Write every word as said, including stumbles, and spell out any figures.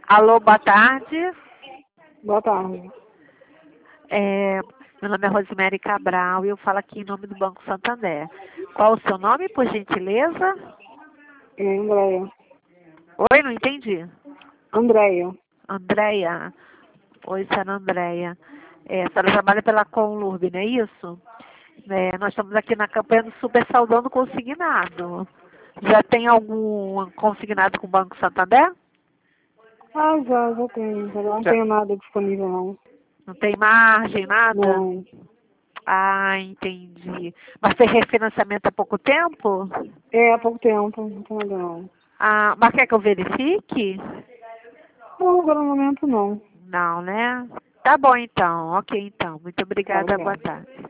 Alô, boa tarde. Boa tarde. É, meu nome é Rosemary Cabral e eu falo aqui em nome do Banco Santander. Qual o seu nome, por gentileza? É Andréia. Oi, não entendi. Andréia. Andréia. Oi, senhora Andréia. É, a senhora trabalha pela Conlurb, não é isso? É, nós estamos aqui na campanha do Super Saudando Consignado. Já tem algum consignado com o Banco Santander? Ah, já, já tenho. Já não Já. tenho nada disponível, não. Não tem margem, nada? Não. Ah, entendi. Mas fez refinanciamento há pouco tempo? É, há pouco tempo. Não tenho nada, não. Ah, mas quer que eu verifique? Não, agora no momento, não. Não, né? Tá bom então, ok então. Muito Tá, obrigada, boa obrigada. tarde.